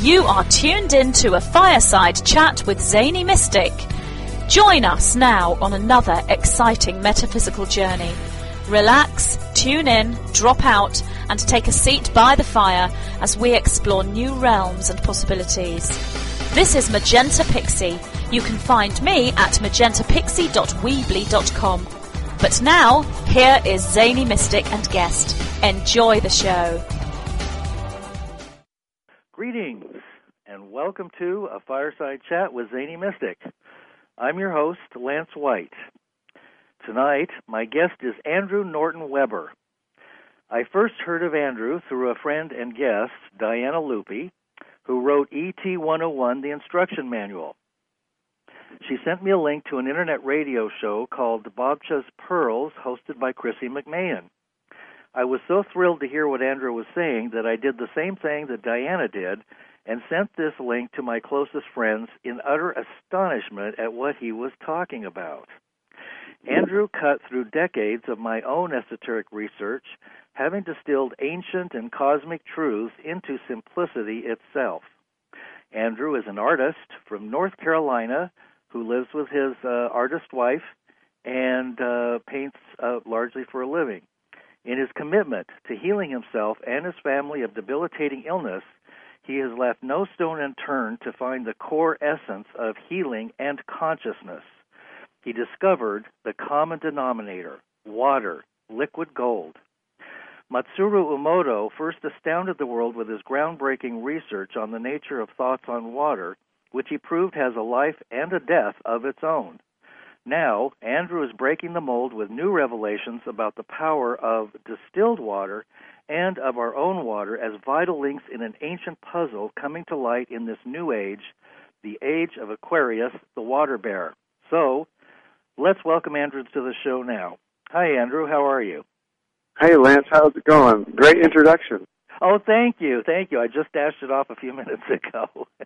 You are tuned in to a fireside chat with Zany Mystic. Join us now on another exciting metaphysical journey. Relax, tune in, drop out, and take a seat by the fire as we explore new realms and possibilities. This is Magenta Pixie. You can find me at magentapixie.weebly.com. But now, here is Zany Mystic and guest. Enjoy the show. Greetings, and welcome to a fireside chat with Zany Mystic. I'm your host, Lance White. Tonight, my guest is Andrew Norton Weber. I first heard of Andrew through a friend and guest, Diana Lupi, who wrote ET 101, the instruction manual. She sent me a link to an internet radio show called Bobcha's Pearls, hosted by Chrissy McMahon. I was so thrilled to hear what Andrew was saying that I did the same thing that Diana did and sent this link to my closest friends in utter astonishment at what he was talking about. Andrew cut through decades of my own esoteric research, having distilled ancient and cosmic truths into simplicity itself. Andrew is an artist from North Carolina who lives with his artist wife and paints largely for a living. In his commitment to healing himself and his family of debilitating illness, he has left no stone unturned to find the core essence of healing and consciousness. He discovered the common denominator, water, liquid gold. Matsuru Emoto first astounded the world with his groundbreaking research on the nature of thoughts on water, which he proved has a life and a death of its own. Now, Andrew is breaking the mold with new revelations about the power of distilled water and of our own water as vital links in an ancient puzzle coming to light in this new age, the age of Aquarius, the water bear. So, let's welcome Andrew to the show now. Hi, Andrew. How are you? Hey, Lance. How's it going? Great introduction. Oh, thank you. Thank you. I just dashed it off a few minutes ago.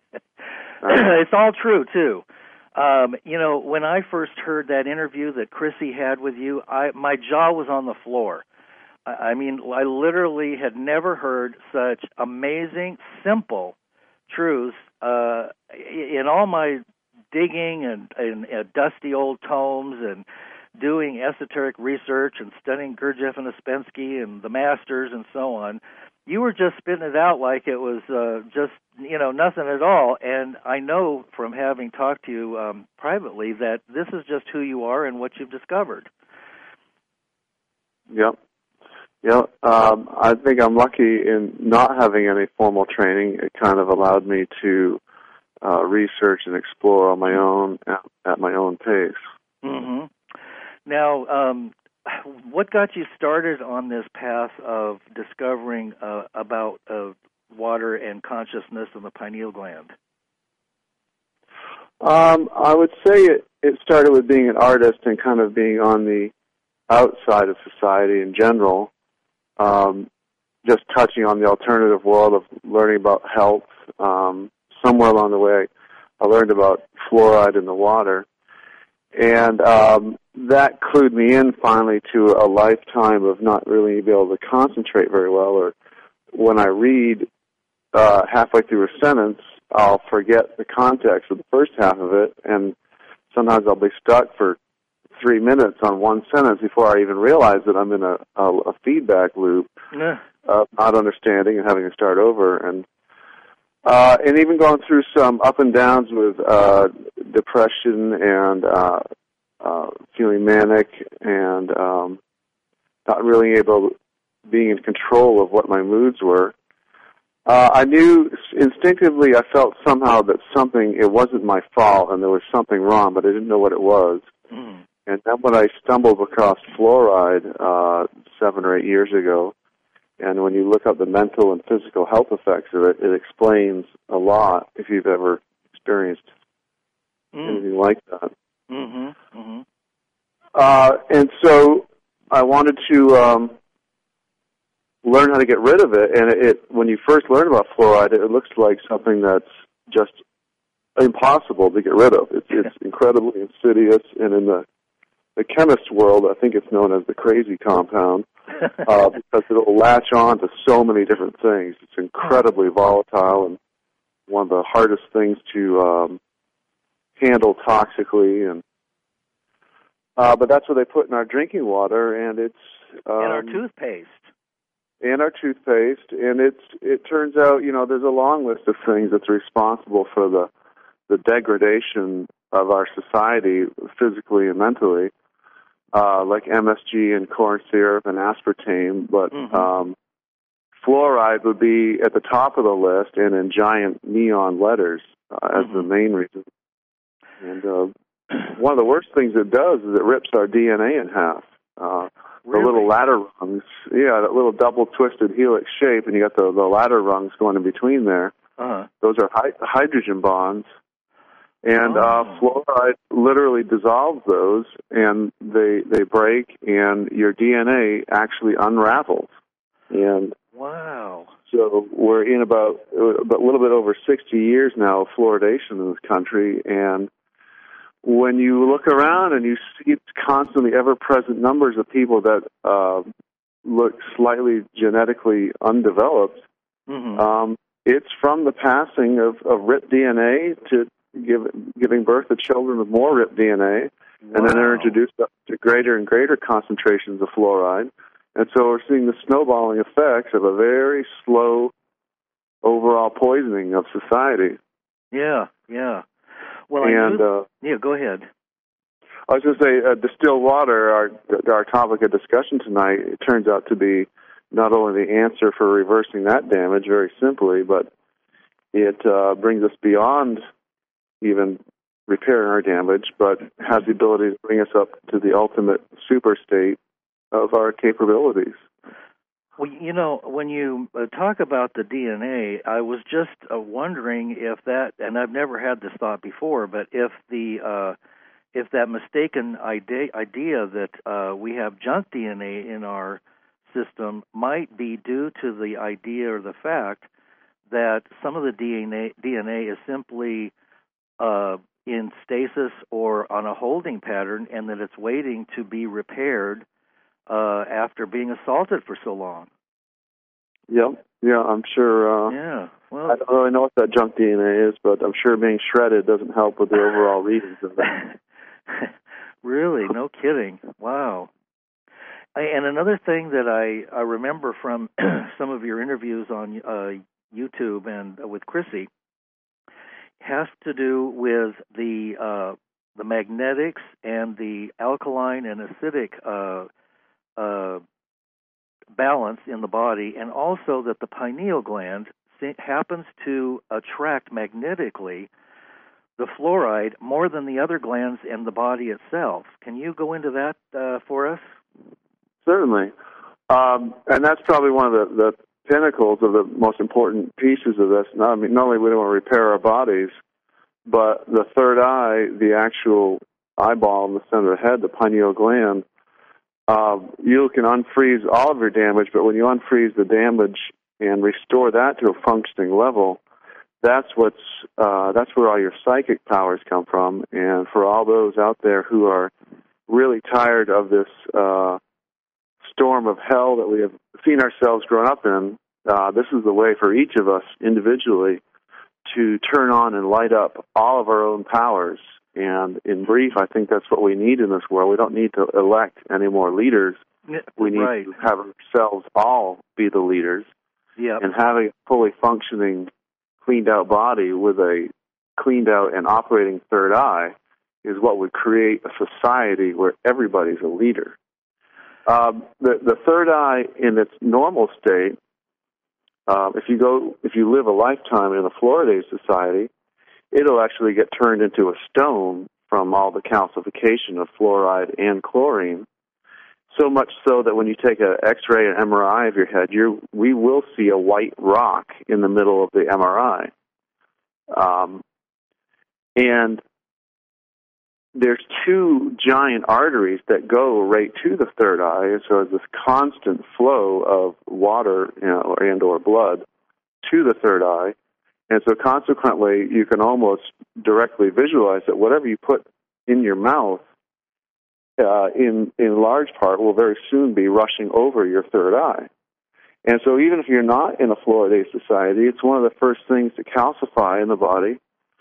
It's all true, too. When I first heard that interview that Chrissy had with you, my jaw was on the floor. I literally had never heard such amazing, simple truths. In all my digging and dusty old tomes and doing esoteric research and studying Gurdjieff and Ouspensky and the masters and so on, you were just spitting it out like it was nothing at all. And I know from having talked to you privately that this is just who you are and what you've discovered. Yep. I think I'm lucky in not having any formal training. It kind of allowed me to research and explore on my own at my own pace. Mm-hmm. Now, what got you started on this path of discovering about water and consciousness in the pineal gland? I would say it started with being an artist and kind of being on the outside of society in general, just touching on the alternative world of learning about health. Somewhere along the way, I learned about fluoride in the water, and that clued me in finally to a lifetime of not really being able to concentrate very well, or when I read halfway through a sentence, I'll forget the context of the first half of it, and sometimes I'll be stuck for 3 minutes on one sentence before I even realize that I'm in a feedback loop of not understanding and having to start over. And even going through some up and downs with depression and feeling manic and not really being in control of what my moods were. I knew instinctively, I felt somehow that it wasn't my fault and there was something wrong, but I didn't know what it was. Mm. And then when I stumbled across fluoride 7 or 8 years ago, and when you look up the mental and physical health effects of it, it explains a lot if you've ever experienced anything like that. Mm-hmm. Mm-hmm. And so I wanted to learn how to get rid of it. And when you first learn about fluoride, it looks like something that's just impossible to get rid of. It's incredibly insidious, and in the chemist world, I think it's known as the crazy compound, because it'll latch on to so many different things. It's incredibly volatile, and one of the hardest things to handle toxically, and but that's what they put in our drinking water, and it's and our toothpaste. And it turns out, there's a long list of things that's responsible for the degradation of our society physically and mentally, like MSG and corn syrup and aspartame, but fluoride would be at the top of the list and in giant neon letters as the main reason. And one of the worst things it does is it rips our DNA in half. Really? The little ladder rungs, that little double twisted helix shape, and you got the ladder rungs going in between there. Those are hydrogen bonds, and fluoride literally dissolves those, and they break, and your DNA actually unravels. And wow! So we're in about a little bit over 60 years now of fluoridation in this country, and when you look around and you see constantly ever-present numbers of people that look slightly genetically undeveloped, it's from the passing of ripped DNA to giving birth to children with more ripped DNA, and then they're introduced to greater and greater concentrations of fluoride. And so we're seeing the snowballing effects of a very slow overall poisoning of society. Yeah. Well, go ahead. I was going to say, distilled water, our topic of discussion tonight, it turns out to be not only the answer for reversing that damage, very simply, but it brings us beyond even repairing our damage, but has the ability to bring us up to the ultimate super state of our capabilities. Well, when you talk about the DNA, I was just wondering if that, and I've never had this thought before, but if that mistaken idea that we have junk DNA in our system might be due to the idea or the fact that some of the DNA is simply in stasis or on a holding pattern, and that it's waiting to be repaired after being assaulted for so long. Yeah, I'm sure. Well, I don't really know what that junk DNA is, but I'm sure being shredded doesn't help with the overall readings of that. Really? No kidding. Wow. And another thing that I remember from some of your interviews on YouTube and with Chrissy has to do with the magnetics and the alkaline and acidic balance in the body, and also that the pineal gland happens to attract magnetically the fluoride more than the other glands in the body itself. Can you go into that for us? Certainly. And that's probably one of the pinnacles of the most important pieces of this. Not only do we want to repair our bodies, but the third eye, the actual eyeball in the center of the head, the pineal gland, you can unfreeze all of your damage, but when you unfreeze the damage and restore that to a functioning level, that's where all your psychic powers come from. And for all those out there who are really tired of this storm of hell that we have seen ourselves growing up in, this is the way for each of us individually to turn on and light up all of our own powers. And in brief, I think that's what we need in this world. We don't need to elect any more leaders. We need to have ourselves all be the leaders. Yep. And having a fully functioning, cleaned-out body with a cleaned-out and operating third eye is what would create a society where everybody's a leader. The third eye in its normal state, if you live a lifetime in a fluoridated society, it'll actually get turned into a stone from all the calcification of fluoride and chlorine, so much so that when you take an X-ray and MRI of your head, we will see a white rock in the middle of the MRI. And there's two giant arteries that go right to the third eye, so there's this constant flow of water and or blood to the third eye. And so consequently, you can almost directly visualize that whatever you put in your mouth, in large part, will very soon be rushing over your third eye. And so even if you're not in a fluoridated society, it's one of the first things to calcify in the body.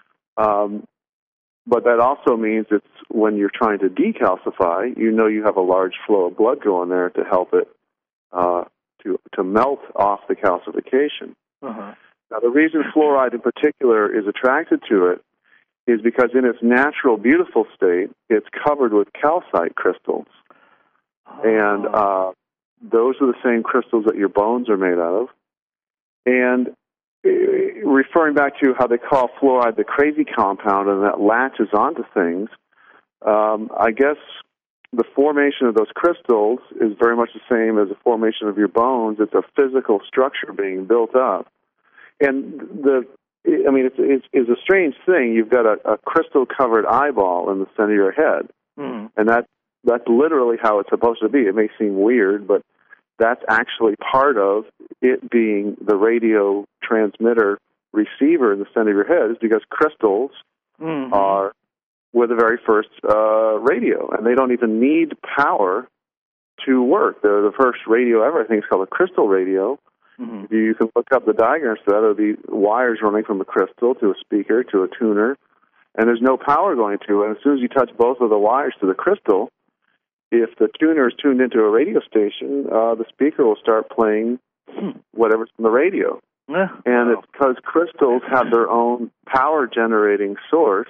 But that also means it's when you're trying to decalcify, you have a large flow of blood going there to help it to melt off the calcification. Uh-huh. Now, the reason fluoride in particular is attracted to it is because in its natural, beautiful state, it's covered with calcite crystals. Oh. And those are the same crystals that your bones are made out of. And referring back to how they call fluoride the crazy compound and that latches onto things, I guess the formation of those crystals is very much the same as the formation of your bones. It's a physical structure being built up. And it's a strange thing. You've got a crystal-covered eyeball in the center of your head. Mm. And that's literally how it's supposed to be. It may seem weird, but that's actually part of it being the radio transmitter receiver in the center of your head, is because crystals were the very first radio, and they don't even need power to work. They're the first radio ever. I think it's called a crystal radio. Mm-hmm. You can look up the diagrams for that. It'll be wires running from a crystal to a speaker to a tuner, and there's no power going to it. And as soon as you touch both of the wires to the crystal, if the tuner is tuned into a radio station, the speaker will start playing whatever's from the radio. And it's because crystals have their own power-generating source.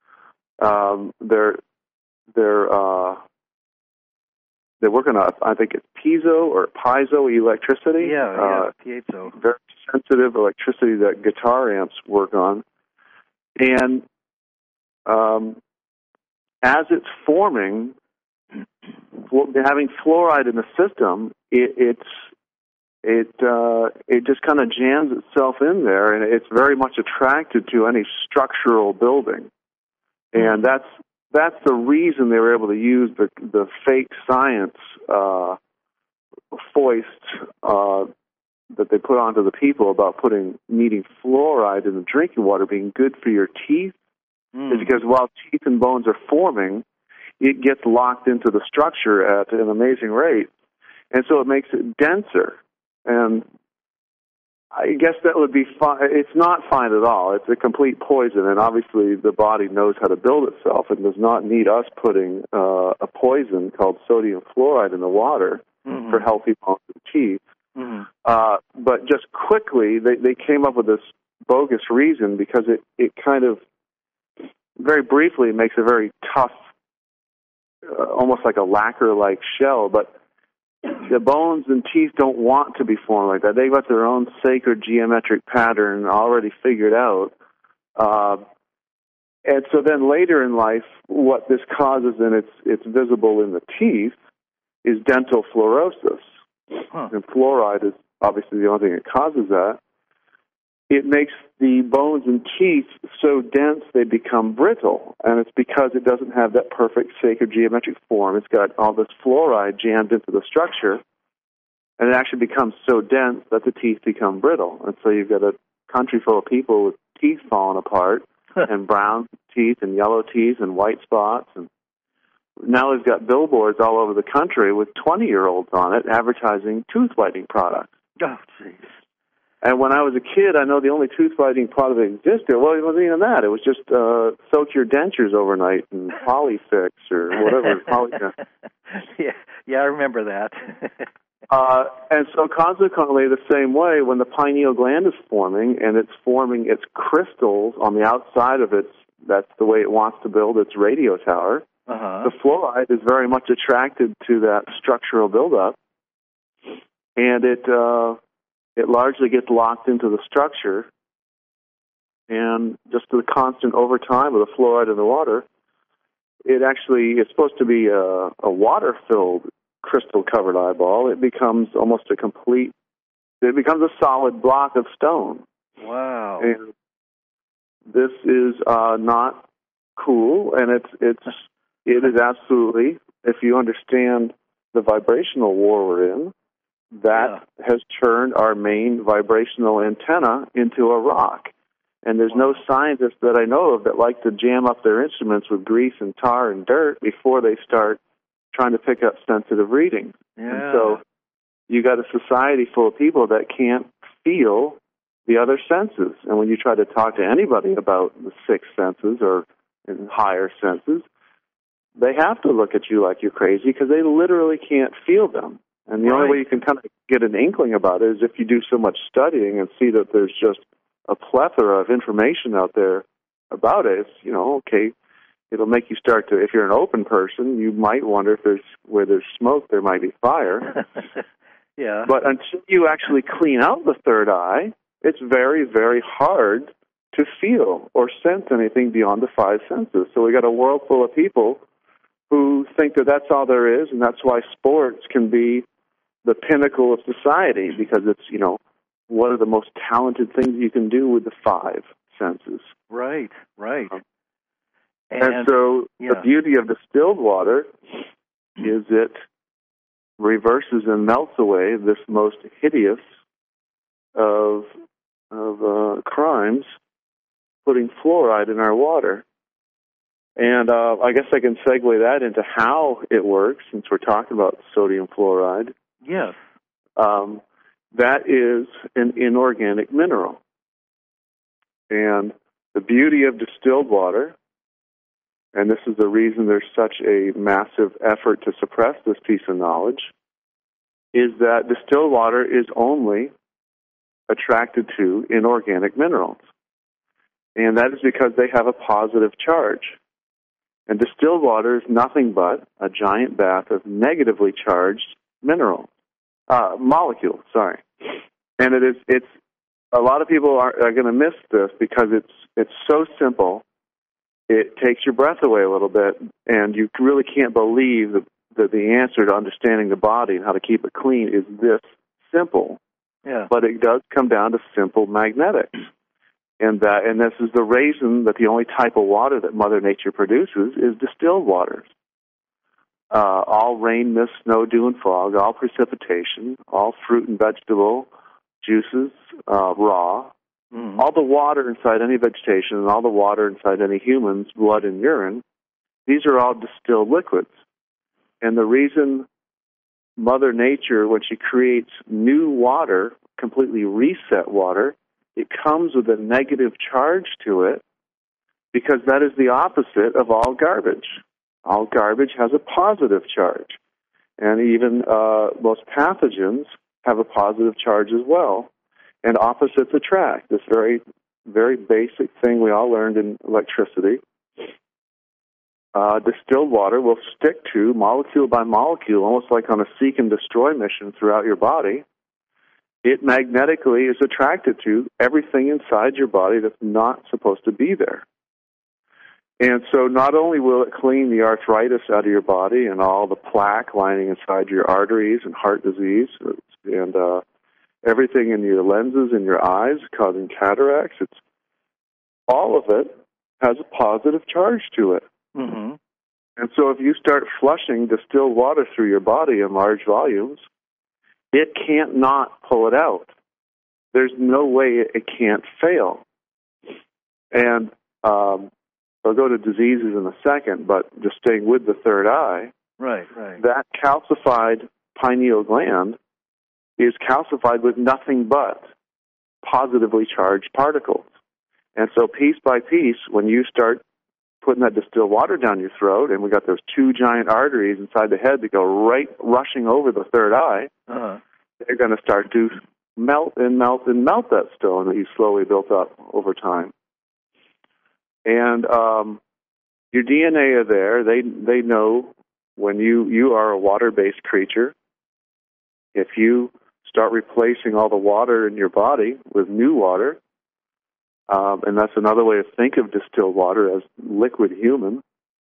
They work on I think it's piezo or piezo electricity. piezo. Very sensitive electricity that guitar amps work on. And as it's forming, having fluoride in the system, it just kind of jams itself in there, and it's very much attracted to any structural building. And that's the reason they were able to use the fake science foist that they put onto the people about needing fluoride in the drinking water being good for your teeth. Is because while teeth and bones are forming, it gets locked into the structure at an amazing rate, and so it makes it denser. And I guess that would be fine. It's not fine at all. It's a complete poison, and obviously the body knows how to build itself and does not need us putting a poison called sodium fluoride in the water for healthy bones and teeth. But just quickly, they came up with this bogus reason because it kind of, very briefly, makes a very tough, almost like a lacquer-like shell, but the bones and teeth don't want to be formed like that. They've got their own sacred geometric pattern already figured out. And so then later in life, what this causes, and it's visible in the teeth, is dental fluorosis. And fluoride is obviously the only thing that causes that. It makes the bones and teeth so dense they become brittle, and it's because it doesn't have that perfect sacred geometric form. It's got all this fluoride jammed into the structure, and it actually becomes so dense that the teeth become brittle. And so you've got a country full of people with teeth falling apart, and brown teeth and yellow teeth and white spots. And now we've got billboards all over the country with 20-year-olds on it advertising tooth whitening products. Oh, jeez. And when I was a kid, I know the only tooth whitening product that existed, well, it wasn't even that. It was just soak your dentures overnight and Polyfix or whatever. Yeah, I remember that. And so consequently, the same way, when the pineal gland is forming and it's forming its crystals on the outside of that's the way it wants to build its radio tower, the fluoride is very much attracted to that structural buildup, and it largely gets locked into the structure, and just the constant overtime of the fluoride in the water, it's supposed to be a water-filled, crystal-covered eyeball. It becomes almost a solid block of stone. Wow. And this is not cool, and it is absolutely, if you understand the vibrational war we're in, that has turned our main vibrational antenna into a rock. And there's no scientists that I know of that like to jam up their instruments with grease and tar and dirt before they start trying to pick up sensitive readings. Yeah. And so you got a society full of people that can't feel the other senses. And when you try to talk to anybody about the sixth senses or in higher senses, they have to look at you like you're crazy because they literally can't feel them. And the only way you can kind of get an inkling about it is if you do so much studying and see that there's just a plethora of information out there about it. It's, okay, it'll make you start to, if you're an open person, you might wonder if where there's smoke, there might be fire. Yeah. But until you actually clean out the third eye, it's very, very hard to feel or sense anything beyond the five senses. So we got a world full of people who think that that's all there is, and that's why sports can be the pinnacle of society, because it's, one of the most talented things you can do with the five senses. Right. And so the beauty of distilled water is it reverses and melts away this most hideous of crimes, putting fluoride in our water. And I guess I can segue that into how it works, since we're talking about sodium fluoride. Yes. That is an inorganic mineral. And the beauty of distilled water, and this is the reason there's such a massive effort to suppress this piece of knowledge, is that distilled water is only attracted to inorganic minerals. And that is because they have a positive charge. And distilled water is nothing but a giant bath of negatively charged molecules. And it's a lot of people are going to miss this because it's so simple. It takes your breath away a little bit, and you really can't believe that the answer to understanding the body and how to keep it clean is this simple. Yeah. But it does come down to simple magnetics. And this is the reason that the only type of water that Mother Nature produces is distilled waters. All rain, mist, snow, dew, and fog, all precipitation, all fruit and vegetable juices, raw, all the water inside any vegetation and all the water inside any human's blood and urine, these are all distilled liquids. And the reason Mother Nature, when she creates new water, completely reset water, it comes with a negative charge to it because that is the opposite of all garbage. All garbage has a positive charge. And even most pathogens have a positive charge as well. And opposites attract, this very, very basic thing we all learned in electricity. Distilled water will stick to, molecule by molecule, almost like on a seek and destroy mission throughout your body. It magnetically is attracted to everything inside your body that's not supposed to be there. And so not only will it clean the arthritis out of your body and all the plaque lining inside your arteries and heart disease and everything in your lenses and your eyes causing cataracts, all of it has a positive charge to it. Mm-hmm. And so if you start flushing distilled water through your body in large volumes, it can't not pull it out. There's no way it can't fail. And I'll go to diseases in a second, but just staying with the third eye, right. That calcified pineal gland is calcified with nothing but positively charged particles. And so piece by piece, when you start putting that distilled water down your throat, and we got those two giant arteries inside the head that go right rushing over the third eye, they're going to start to melt that stone that you slowly built up over time. And your DNA are there. They know when you are a water-based creature. If you start replacing all the water in your body with new water, and that's another way to think of distilled water as liquid human,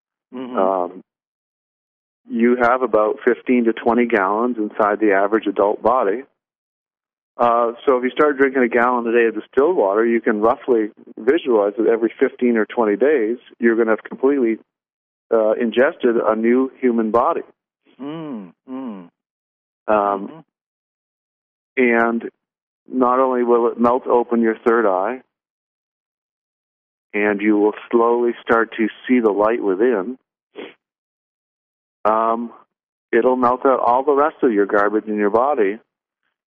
you have about 15 to 20 gallons inside the average adult body. So if you start drinking a gallon a day of distilled water, you can roughly visualize that every 15 or 20 days, you're going to have completely ingested a new human body. And not only will it melt open your third eye, and you will slowly start to see the light within, it'll melt out all the rest of your garbage in your body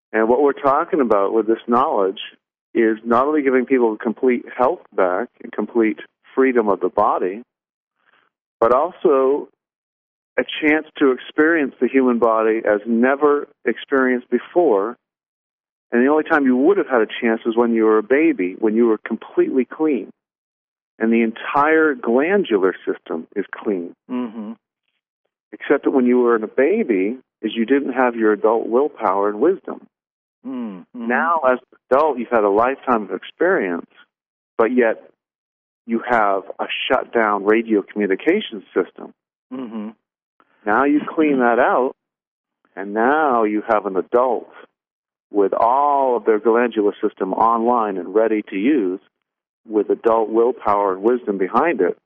And what we're talking about with this knowledge is not only giving people complete health back and complete freedom of the body, but also a chance to experience the human body as never experienced before. And the only time you would have had a chance was when you were a baby, when you were completely clean. And the entire glandular system is clean. Mm-hmm. Except that when you were a baby, is you didn't have your adult willpower and wisdom. Mm-hmm. Now, as an adult, you've had a lifetime of experience, but yet you have a shut-down radio communication system. Mm-hmm. Now you clean that out, and now you have an adult with all of their glandular system online and ready to use, with adult willpower and wisdom behind it.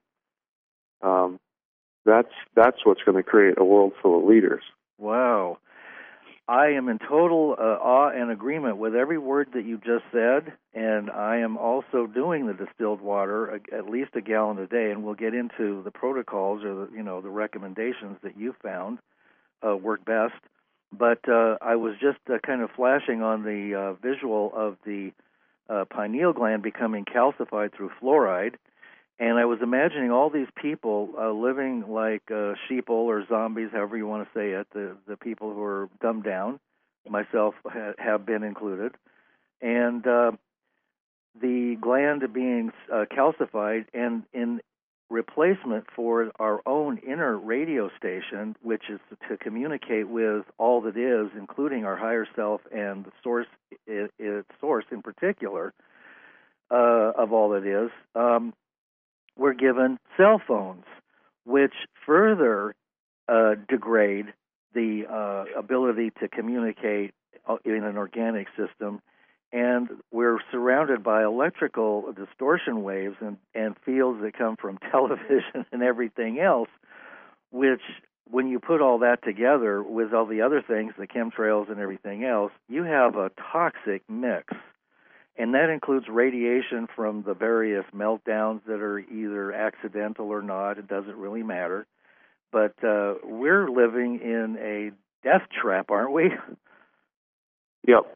That's what's going to create a world full of leaders. Wow. I am in total awe and agreement with every word that you just said, and I am also doing the distilled water at least a gallon a day, and we'll get into the protocols or the recommendations that you found work best. But I was just kind of flashing on the visual of the pineal gland becoming calcified through fluoride, and I was imagining all these people living like sheeple or zombies, however you want to say it, the people who are dumbed down, myself have been included, and the gland being calcified, and in replacement for our own inner radio station, which is to communicate with all that is, including our higher self and the source, its source in particular, of all that is, we're given cell phones, which further degrade the ability to communicate in an organic system. And we're surrounded by electrical distortion waves and fields that come from television and everything else, which, when you put all that together with all the other things, the chemtrails and everything else, you have a toxic mix. And that includes radiation from the various meltdowns that are either accidental or not. It doesn't really matter. But we're living in a death trap, aren't we? Yep.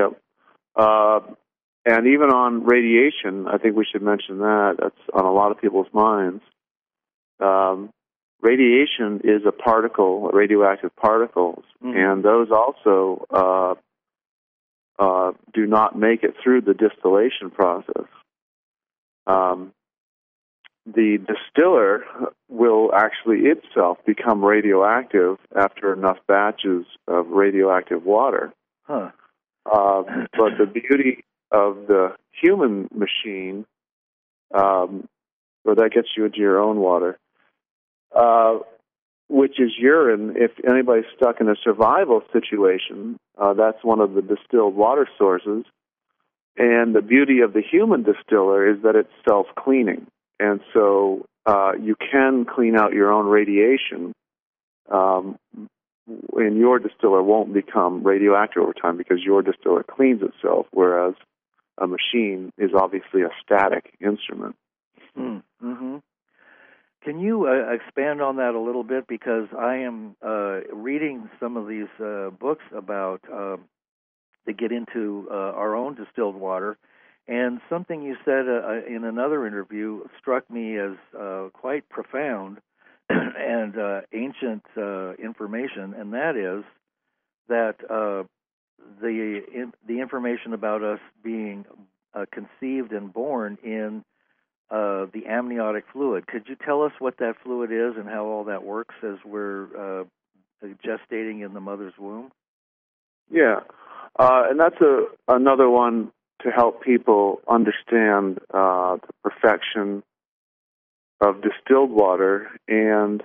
And even on radiation, I think we should mention that. That's on a lot of people's minds. Radiation is a particle, radioactive particles, and those also do not make it through the distillation process. The distiller will actually itself become radioactive after enough batches of radioactive water. Huh. But the beauty of the human machine, well, that gets you into your own water, which is urine. If anybody's stuck in a survival situation, that's one of the distilled water sources. And the beauty of the human distiller is that it's self-cleaning. And so you can clean out your own radiation, and your distiller won't become radioactive over time because your distiller cleans itself, whereas a machine is obviously a static instrument. Mm-hmm. Can you expand on that a little bit? Because I am reading some of these books about that get into our own distilled water, and something you said in another interview struck me as quite profound and ancient information, and that is that the information about us being conceived and born in the amniotic fluid. Could you tell us what that fluid is and how all that works as we're gestating in the mother's womb? Yeah, and that's another one to help people understand the perfection of distilled water. And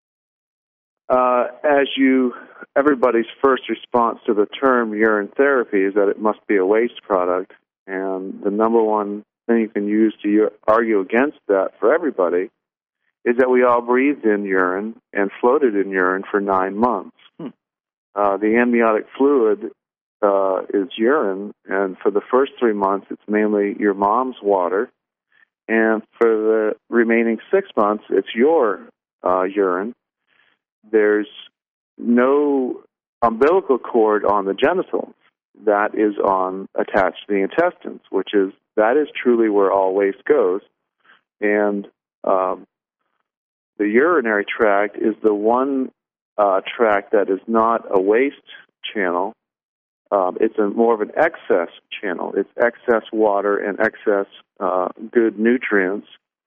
everybody's first response to the term urine therapy is that it must be a waste product. And the number one thing you can use to argue against that for everybody is that we all breathed in urine and floated in urine for 9 months. The amniotic fluid is urine, and for the first 3 months, it's mainly your mom's water, and for the remaining 6 months, it's your urine. There's no umbilical cord on the genitals. that is attached to the intestines, that is truly where all waste goes. And the urinary tract is the one tract that is not a waste channel. It's more of an excess channel. It's excess water and excess good nutrients.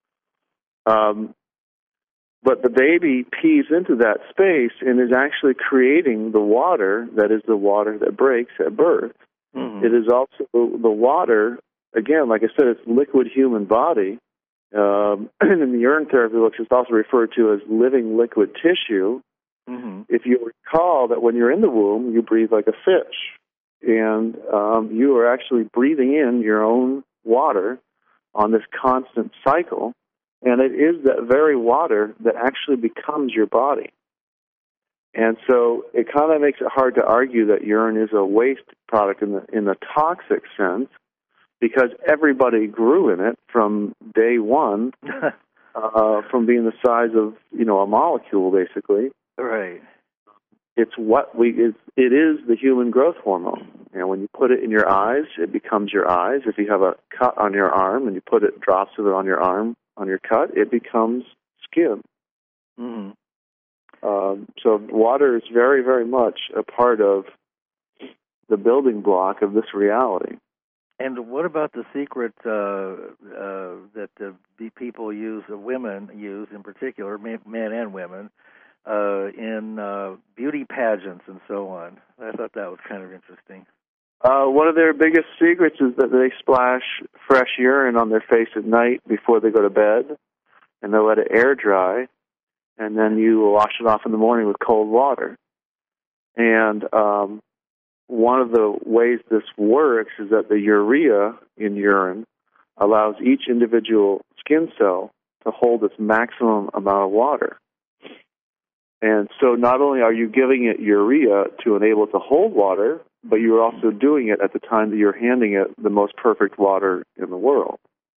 But the baby pees into that space and is actually creating the water that is the water that breaks at birth. Mm-hmm. It is also the water, again, like I said, it's liquid human body. And in the urine therapy books, it's also referred to as living liquid tissue. Mm-hmm. If you recall that when you're in the womb, you breathe like a fish. And you are actually breathing in your own water on this constant cycle. And it is that very water that actually becomes your body. And so it kind of makes it hard to argue that urine is a waste product in the toxic sense, because everybody grew in it from day one, from being the size of a molecule, basically. Right. It is the human growth hormone. And when you put it in your eyes, it becomes your eyes. If you have a cut on your arm and you put drops of it on your arm, on your cut, it becomes skin. Mm-hmm. So water is very, very much a part of the building block of this reality. And what about the secret that the people use, women use in particular, men and women, in beauty pageants and so on? I thought that was kind of interesting. One of their biggest secrets is that they splash fresh urine on their face at night before they go to bed, and they let it air dry, and then you wash it off in the morning with cold water. And one of the ways this works is that the urea in urine allows each individual skin cell to hold its maximum amount of water. And so not only are you giving it urea to enable it to hold water, but you're also doing it at the time that you're handing it the most perfect water in the world.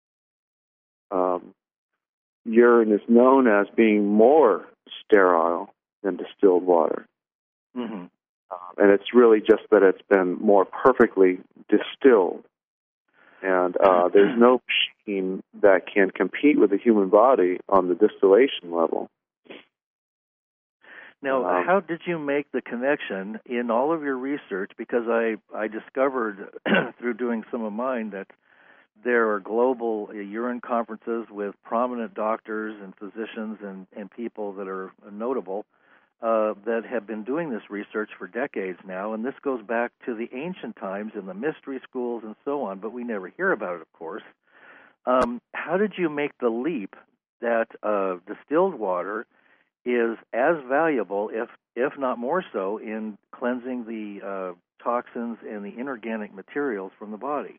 Urine is known as being more sterile than distilled water. Mm-hmm. And it's really just that it's been more perfectly distilled. And there's no machine that can compete with the human body on the distillation level. Now, how did you make the connection in all of your research? Because I discovered through doing some of mine that there are global urine conferences with prominent doctors and physicians and people that are notable that have been doing this research for decades now. And this goes back to the ancient times in the mystery schools and so on, but we never hear about it, of course. How did you make the leap that distilled water is as valuable, if not more so, in cleansing the toxins and the inorganic materials from the body?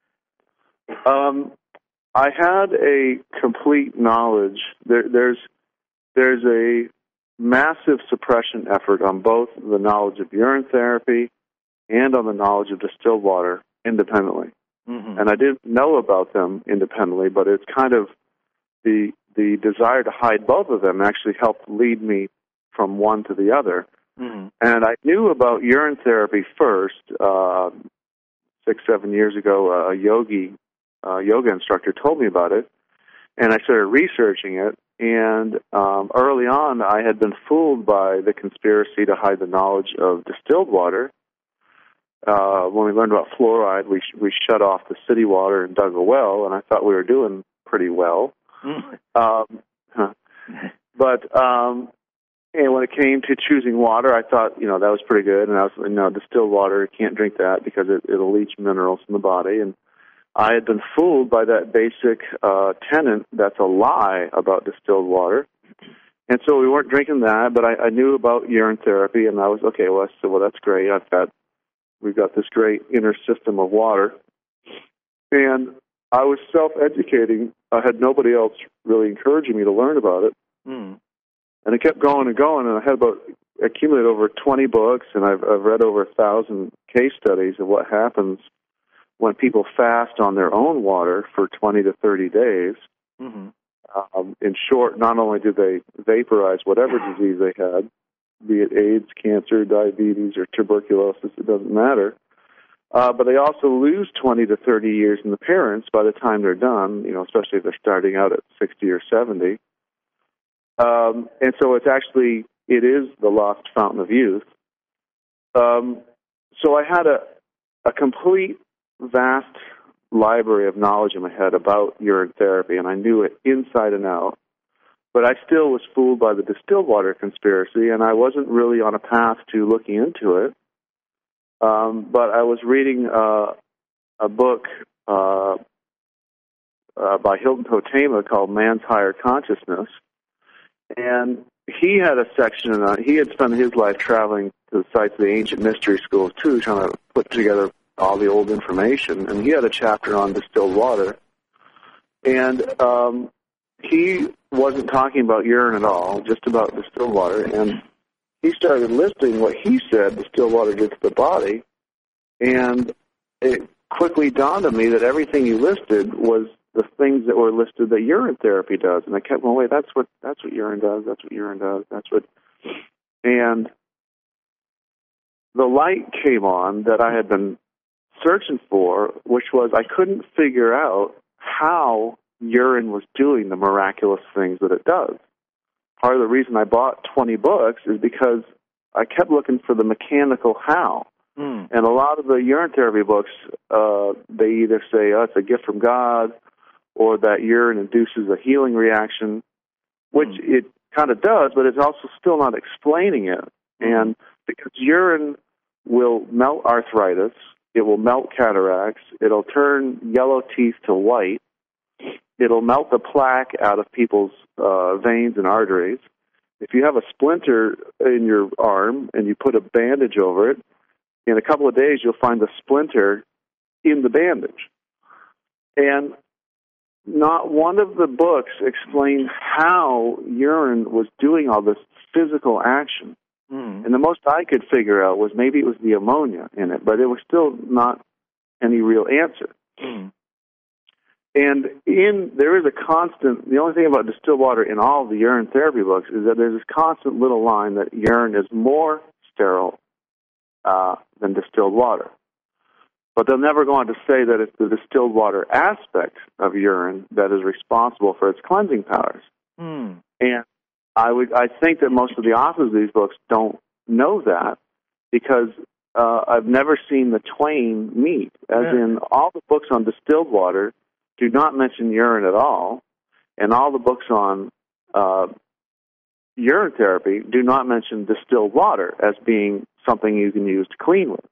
I had a complete knowledge. There's a massive suppression effort on both the knowledge of urine therapy and on the knowledge of distilled water independently. Mm-hmm. And I didn't know about them independently, but it's kind of the desire to hide both of them actually helped lead me from one to the other. Mm-hmm. And I knew about urine therapy first. 6-7 years ago, a yoga instructor told me about it, and I started researching it. And early on, I had been fooled by the conspiracy to hide the knowledge of distilled water. When we learned about fluoride, we shut off the city water and dug a well, and I thought we were doing pretty well. And when it came to choosing water, I thought, that was pretty good. And I was, distilled water, you can't drink that because it'll leach minerals from the body. And I had been fooled by that basic tenet that's a lie about distilled water. And so we weren't drinking that, but I knew about urine therapy, and I was, okay, well, that's great. We've got this great inner system of water. And I was self-educating. I had nobody else really encouraging me to learn about it. Mm. And it kept going and going, and I had accumulated over 20 books, and I've read over 1,000 case studies of what happens when people fast on their own water for 20 to 30 days. Mm-hmm. In short, not only do they vaporize whatever disease they had, be it AIDS, cancer, diabetes, or tuberculosis, it doesn't matter, But they also lose 20 to 30 years in the parents by the time they're done, especially if they're starting out at 60 or 70. And so it is the lost fountain of youth. So I had a complete, vast library of knowledge in my head about urine therapy, and I knew it inside and out. But I still was fooled by the distilled water conspiracy, and I wasn't really on a path to looking into it. But I was reading a book by Hilton Hotema called Man's Higher Consciousness, and he had a section, he had spent his life traveling to the sites of the ancient mystery schools, too, trying to put together all the old information, and he had a chapter on distilled water. And he wasn't talking about urine at all, just about distilled water, and he started listing what he said distilled water did to the body, and it quickly dawned on me that everything he listed was the things that were listed that urine therapy does. And I kept going, wait, that's what urine does, that's what urine does, and the light came on that I had been searching for, which was I couldn't figure out how urine was doing the miraculous things that it does. Part of the reason I bought 20 books is because I kept looking for the mechanical how. And a lot of the urine therapy books, they either say, it's a gift from God, or that urine induces a healing reaction, which it kind of does, but it's also still not explaining it. And because urine will melt arthritis, it will melt cataracts, it'll turn yellow teeth to white, it'll melt the plaque out of people's veins and arteries. If you have a splinter in your arm and you put a bandage over it, in a couple of days you'll find the splinter in the bandage. And not one of the books explained how urine was doing all this physical action. And the most I could figure out was maybe it was the ammonia in it, but it was still not any real answer. And there is a constant, the only thing about distilled water in all the urine therapy books is that there's this constant little line that urine is more sterile than distilled water. But they'll never go on to say that it's the distilled water aspect of urine that is responsible for its cleansing powers. And I think that most of the authors of these books don't know that because I've never seen the twain meet. As in, all the books on distilled water do not mention urine at all, and all the books on urine therapy do not mention distilled water as being something you can use to clean with.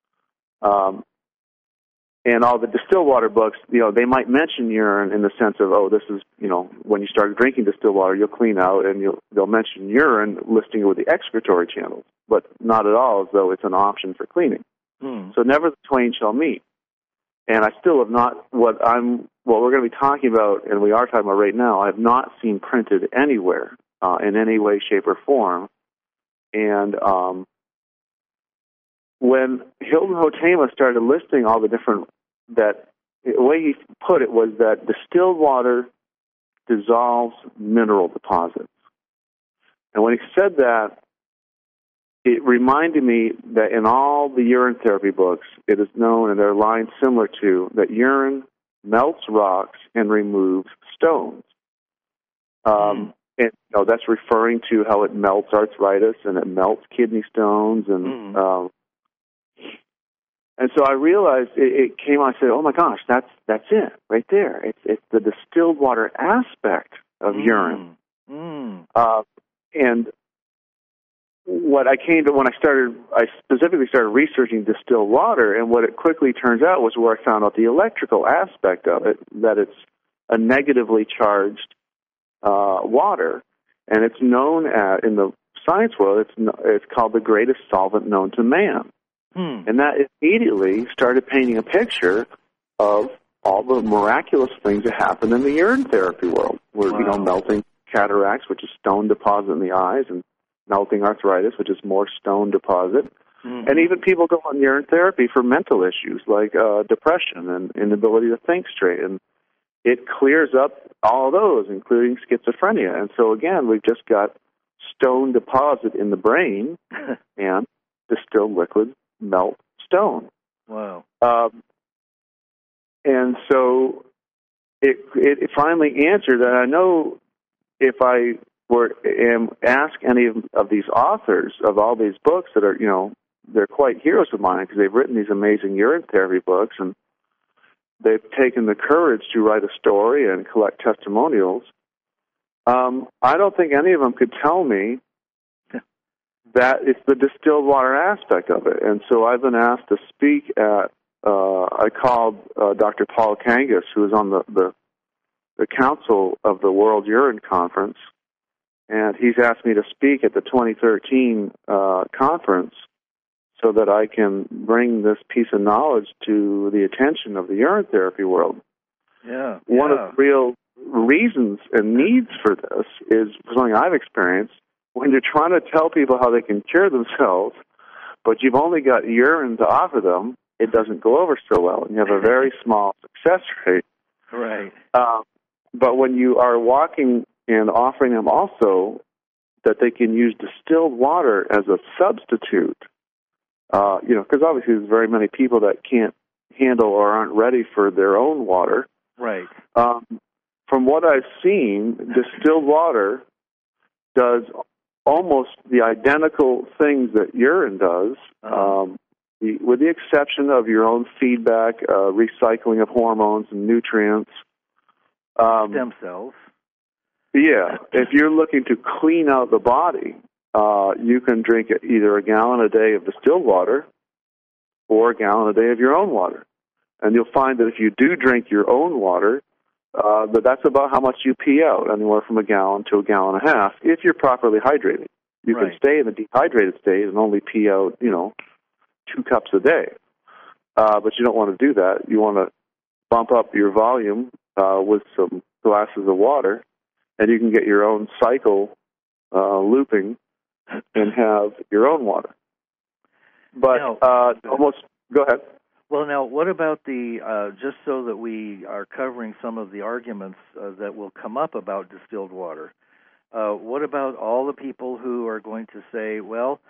And all the distilled water books, they might mention urine in the sense of, this is, when you start drinking distilled water, you'll clean out, and they'll mention urine, listing it with the excretory channels, but not at all as though it's an option for cleaning. So never the twain shall meet. And I still have not, what we're going to be talking about, and we are talking about right now, I have not seen printed anywhere in any way, shape, or form. And when Hilton Hotema started listing all the different, the way he put it was that distilled water dissolves mineral deposits. And when he said that, it reminded me that in all the urine therapy books, it is known, and there are lines similar to, that urine melts rocks and removes stones. And that's referring to how it melts arthritis and it melts kidney stones. And so I realized it came on. I said, "Oh my gosh, that's it right there. It's the distilled water aspect of urine." And what I came to when I specifically started researching distilled water, and what it quickly turns out was where I found out the electrical aspect of it, that it's a negatively charged water, and it's known in the science world, it's called the greatest solvent known to man. And that immediately started painting a picture of all the miraculous things that happen in the urine therapy world, where melting cataracts, which is stone deposit in the eyes, and melting arthritis, which is more stone deposit. And even people go on urine therapy for mental issues like depression and inability to think straight. And it clears up all of those, including schizophrenia. And so, again, we've just got stone deposit in the brain, and distilled liquid melt stone. Wow. And so it finally answered that I know if I ask any of these authors of all these books that are, they're quite heroes of mine because they've written these amazing urine therapy books and they've taken the courage to write a story and collect testimonials. I don't think any of them could tell me that it's the distilled water aspect of it. And so I've been asked to speak at, I called Dr. Paul Kangas, who is on the council of the World Urine Conference, and he's asked me to speak at the 2013 conference so that I can bring this piece of knowledge to the attention of the urine therapy world. Yeah. One of the real reasons and needs for this is something I've experienced. When you're trying to tell people how they can cure themselves, but you've only got urine to offer them, it doesn't go over so well, and you have a very small success rate. Right. But when you are walking and offering them also that they can use distilled water as a substitute, because obviously there's very many people that can't handle or aren't ready for their own water. Right. From what I've seen, distilled water does almost the identical things that urine does, with the exception of your own feedback, recycling of hormones and nutrients. Stem cells. Yeah. If you're looking to clean out the body, you can drink either a gallon a day of distilled water or a gallon a day of your own water. And you'll find that if you do drink your own water, that's about how much you pee out, anywhere from a gallon to a gallon and a half, if you're properly hydrated. You can stay in a dehydrated state and only pee out, 2 cups a day. But you don't want to do that. You want to bump up your volume with some glasses of water, and you can get your own cycle looping and have your own water. But go ahead. Well, now, what about just so that we are covering some of the arguments that will come up about distilled water, what about all the people who are going to say, well,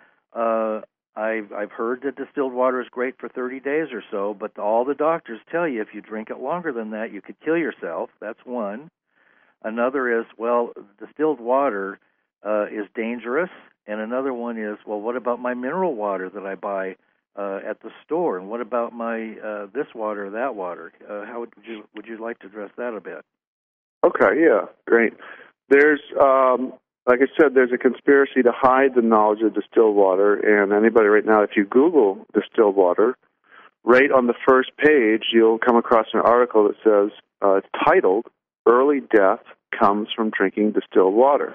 I've heard that distilled water is great for 30 days or so, but all the doctors tell you if you drink it longer than that, you could kill yourself. That's one. Another is, well, distilled water is dangerous. And another one is, well, what about my mineral water that I buy at the store, and what about my this water or that water? How would you like to address that a bit? Okay, yeah, great. There's, like I said, there's a conspiracy to hide the knowledge of distilled water, and anybody right now, if you Google distilled water, right on the first page, you'll come across an article that says, it's titled, "Early Death Comes from Drinking Distilled Water."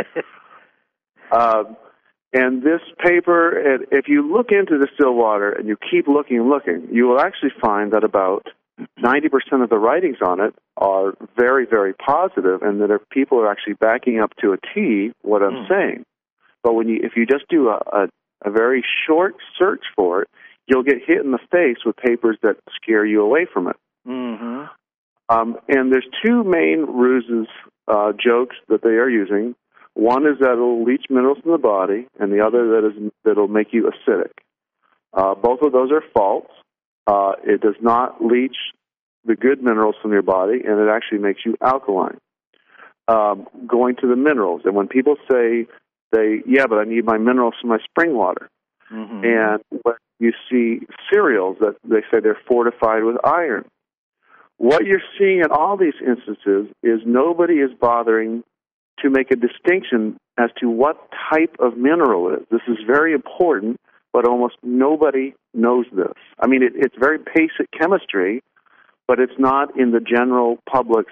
And this paper, if you look into distilled water and you keep looking and looking, you will actually find that about 90% of the writings on it are very, very positive, and that people are actually backing up to a T what I'm saying. But if you just do a very short search for it, you'll get hit in the face with papers that scare you away from it. Mm-hmm. And there's 2 main ruses, jokes that they are using. One is that it'll leach minerals in the body, and the other that'll make you acidic. Both of those are false. It does not leach the good minerals from your body, and it actually makes you alkaline. Going to the minerals, and when people say, but I need my minerals from my spring water. Mm-hmm. And when you see cereals that they say they're fortified with iron, what you're seeing in all these instances is nobody is bothering to make a distinction as to what type of mineral it is. This is very important, but almost nobody knows this. I mean, it's very basic chemistry, but it's not in the general public's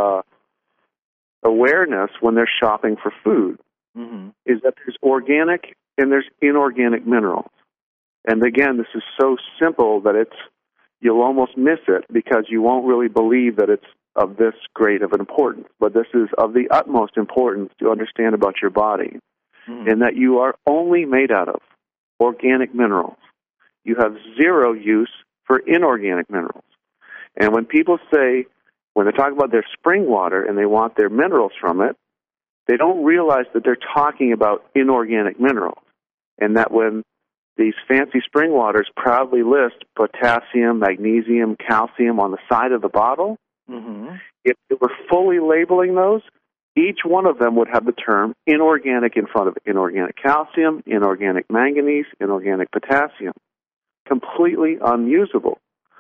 awareness when they're shopping for food, is that there's organic and there's inorganic minerals. And again, this is so simple that you'll almost miss it because you won't really believe that it's of this great of an importance. But this is of the utmost importance to understand about your body, and that you are only made out of organic minerals. You have zero use for inorganic minerals. And when people when they talk about their spring water and they want their minerals from it, they don't realize that they're talking about inorganic minerals, and that when these fancy spring waters proudly list potassium, magnesium, calcium on the side of the bottle. Mm-hmm. If they were fully labeling those, each one of them would have the term inorganic in front of it. Inorganic calcium, inorganic manganese, inorganic potassium. Completely unusable.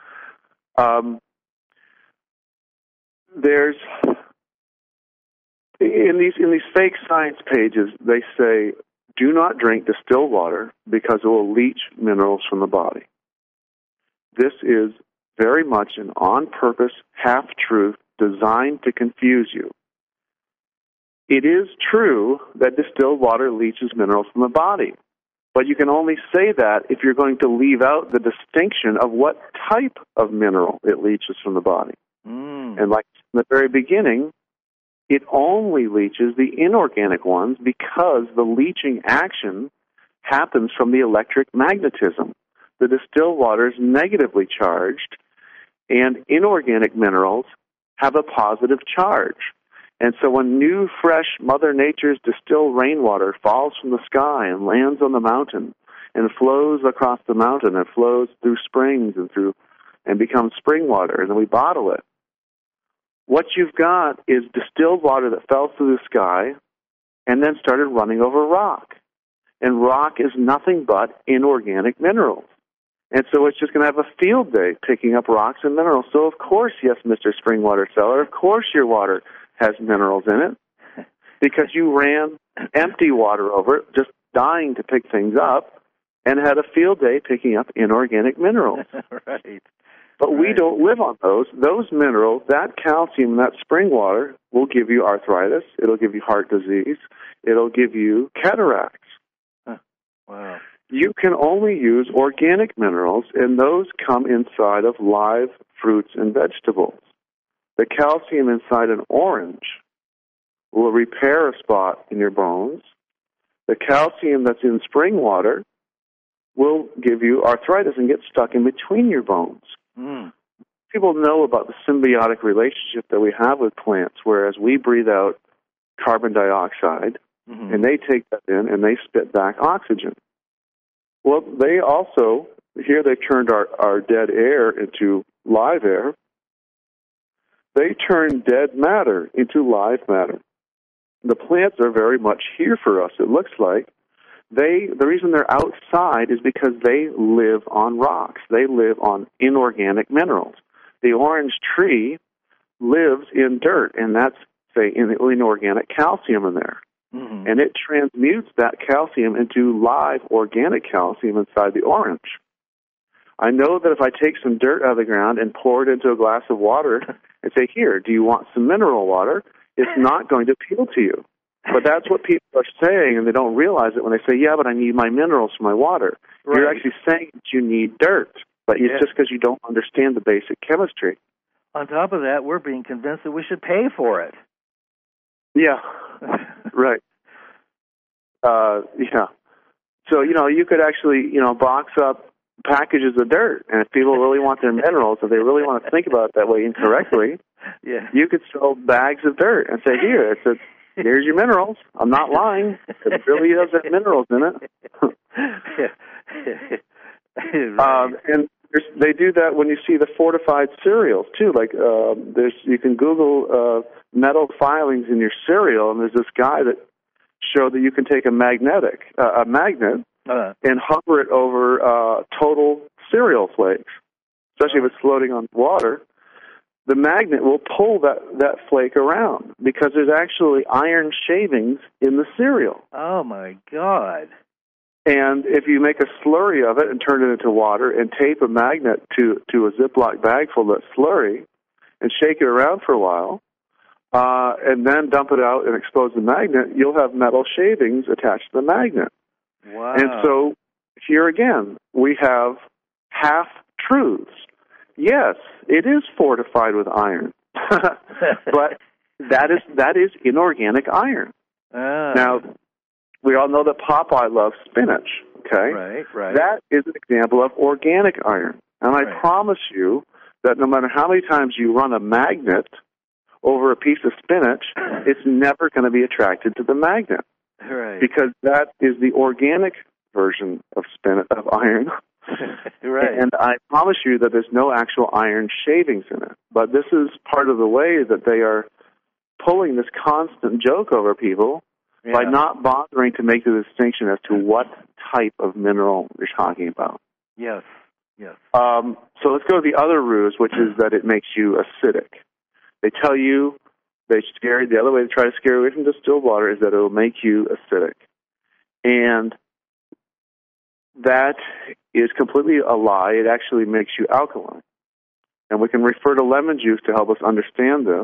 There's in these fake science pages, they say, do not drink distilled water because it will leach minerals from the body. This is very much an on-purpose half-truth designed to confuse you. It is true that distilled water leaches minerals from the body, but you can only say that if you're going to leave out the distinction of what type of mineral it leaches from the body. And like in the very beginning, it only leaches the inorganic ones because the leaching action happens from the electric magnetism. The distilled water is negatively charged, and inorganic minerals have a positive charge. And so when new, fresh Mother Nature's distilled rainwater falls from the sky and lands on the mountain and flows across the mountain and flows through springs and becomes spring water, and then we bottle it, what you've got is distilled water that fell through the sky and then started running over rock. And rock is nothing but inorganic minerals. And so it's just going to have a field day picking up rocks and minerals. So, of course, yes, Mr. Spring Water Seller, of course your water has minerals in it because you ran empty water over it, just dying to pick things up, and had a field day picking up inorganic minerals. Right. But we don't live on those. Those minerals, that calcium, that spring water, will give you arthritis. It'll give you heart disease. It'll give you cataracts. Huh. Wow. You can only use organic minerals, and those come inside of live fruits and vegetables. The calcium inside an orange will repair a spot in your bones. The calcium that's in spring water will give you arthritis and get stuck in between your bones. People know about the symbiotic relationship that we have with plants, whereas we breathe out carbon dioxide, and they take that in and they spit back oxygen. Well, they also, here they've turned our dead air into live air. They turn dead matter into live matter. The plants are very much here for us, it looks like. The reason they're outside is because they live on rocks. They live on inorganic minerals. The orange tree lives in dirt, and that's, say, inorganic calcium in there. And it transmutes that calcium into live organic calcium inside the orange. I know that if I take some dirt out of the ground and pour it into a glass of water and say, here, do you want some mineral water? It's not going to appeal to you. But that's what people are saying, and they don't realize it when they say, yeah, but I need my minerals for my water. Right. You're actually saying that you need dirt, but it's just because you don't understand the basic chemistry. On top of that, we're being convinced that we should pay for it. Yeah, right. Yeah. So, you could actually, box up packages of dirt, and if people really want their minerals, if they really want to think about it that way incorrectly, you could sell bags of dirt and say, here's your minerals. I'm not lying. It really does have minerals in it. And they do that when you see the fortified cereals, too. Like, you can Google metal filings in your cereal, and there's this guy that showed that you can take a magnet, and hover it over total cereal flakes, especially if it's floating on water. The magnet will pull that flake around because there's actually iron shavings in the cereal. Oh, my God. And if you make a slurry of it and turn it into water and tape a magnet to a Ziploc bag full of that slurry and shake it around for a while, and then dump it out and expose the magnet, you'll have metal shavings attached to the magnet. Wow. And so here again, we have half-truths. Yes, it is fortified with iron, but that is inorganic iron. Now, we all know that Popeye loves spinach, okay? Right. That is an example of organic iron. And I promise you that no matter how many times you run a magnet over a piece of spinach, it's never going to be attracted to the magnet. Right. Because that is the organic version of iron. Right. And I promise you that there's no actual iron shavings in it. But this is part of the way that they are pulling this constant joke over people by not bothering to make the distinction as to what type of mineral you're talking about. Yes, yes. So let's go to the other ruse, which is that it makes you acidic. They tell you, the other way to try to scare you away from distilled water is that it will make you acidic. And that is completely a lie. It actually makes you alkaline. And we can refer to lemon juice to help us understand this.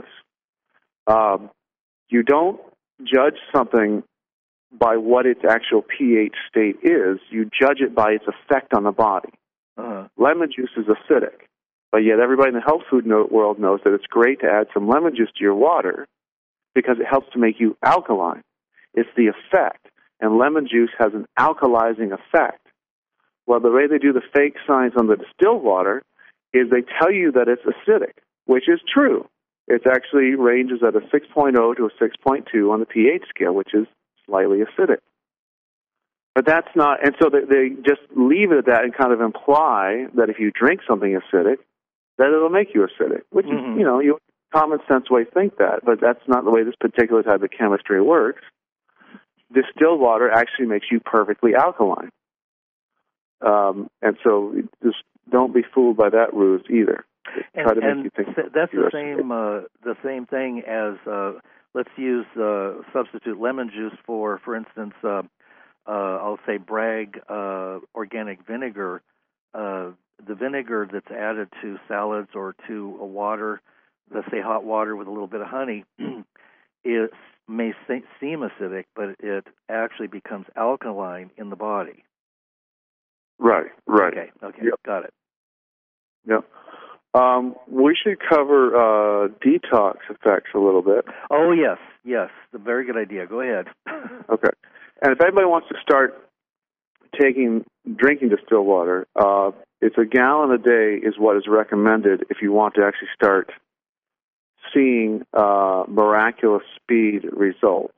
You don't judge something by what its actual pH state is. You judge it by its effect on the body. Lemon juice is acidic, but yet everybody in the health food world knows that it's great to add some lemon juice to your water because it helps to make you alkaline. It's the effect, and lemon juice has an alkalizing effect. Well, the way they do the fake science on the distilled water is they tell you that it's acidic, which is true. It actually ranges at a 6.0 to a 6.2 on the pH scale, which is slightly acidic. But that's not, and so they just leave it at that and kind of imply that if you drink something acidic, that it'll make you acidic, which is, you common sense way to think that, but that's not the way this particular type of chemistry works. Distilled water actually makes you perfectly alkaline. And so just don't be fooled by that ruse either. Try to make you think that's the same thing as let's use substitute lemon juice for instance, I'll say Bragg organic vinegar. The vinegar that's added to salads or to a water, let's say hot water with a little bit of honey, it may seem acidic, but it actually becomes alkaline in the body. Right. Okay, Yep. Got it. Yep. We should cover detox effects a little bit. Oh, yes. A very good idea. Go ahead. Okay. And if anybody wants to start drinking distilled water, it's a gallon a day is what is recommended if you want to actually start seeing miraculous speed results.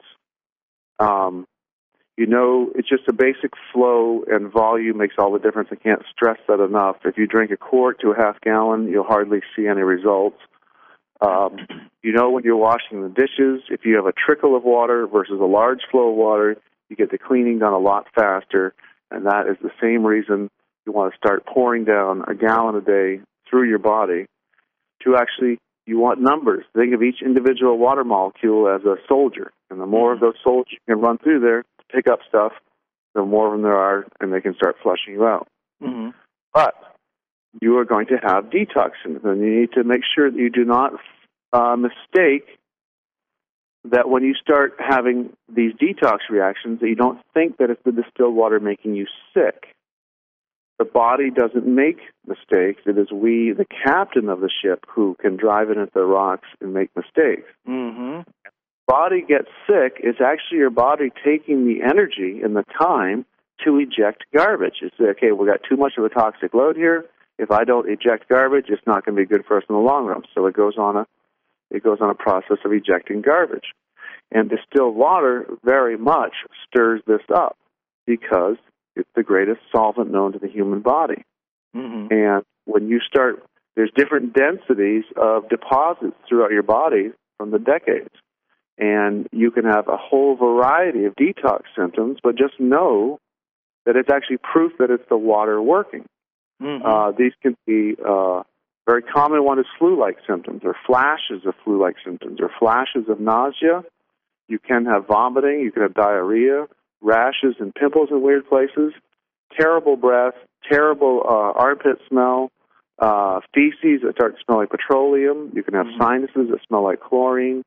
It's just a basic flow and volume makes all the difference. I can't stress that enough. If you drink a quart to a half gallon, you'll hardly see any results. When you're washing the dishes, if you have a trickle of water versus a large flow of water, you get the cleaning done a lot faster, and that is the same reason you want to start pouring down a gallon a day through your body to actually, you want numbers. Think of each individual water molecule as a soldier, and the more of those soldiers you can run through there to pick up stuff, the more of them there are, and they can start flushing you out. Mm-hmm. But you are going to have detox symptoms, and you need to make sure that you do not mistake that when you start having these detox reactions, that you don't think that it's the distilled water making you sick. The body doesn't make mistakes. It is we, the captain of the ship, who can drive it into the rocks and make mistakes. Mm-hmm. Body gets sick, it's actually your body taking the energy and the time to eject garbage. It's okay, we got too much of a toxic load here. If I don't eject garbage, it's not going to be good for us in the long run. So it goes on a process of ejecting garbage. And distilled water very much stirs this up because it's the greatest solvent known to the human body. Mm-hmm. And when you start, there's different densities of deposits throughout your body from the decades. And you can have a whole variety of detox symptoms, but just know that it's actually proof that it's the water working. Mm-hmm. These can be, very common one is flu-like symptoms, or flashes of flu-like symptoms, or flashes of nausea. You can have vomiting, you can have diarrhea, rashes and pimples in weird places, terrible breath, terrible armpit smell, feces that start to smell like petroleum. You can have sinuses that smell like chlorine.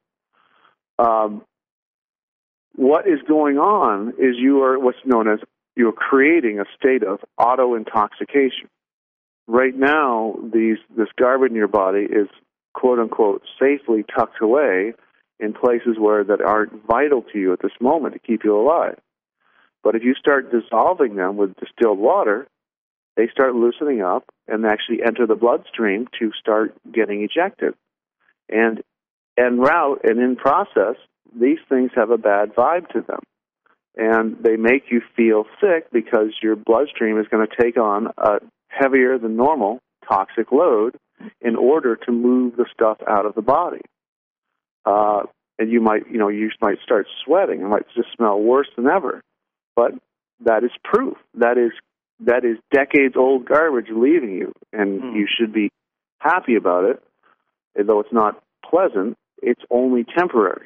What is going on is you are what's known as you're creating a state of auto-intoxication. Right now, this garbage in your body is, quote-unquote, safely tucked away in places that aren't vital to you at this moment to keep you alive. But if you start dissolving them with distilled water, they start loosening up and actually enter the bloodstream to start getting ejected. And en route and in process, these things have a bad vibe to them. and they make you feel sick because your bloodstream is going to take on a heavier than normal toxic load in order to move the stuff out of the body. And you might start sweating. It might just smell worse than ever. But that is proof. That is decades-old garbage leaving you, and you should be happy about it. Though it's not pleasant, it's only temporary.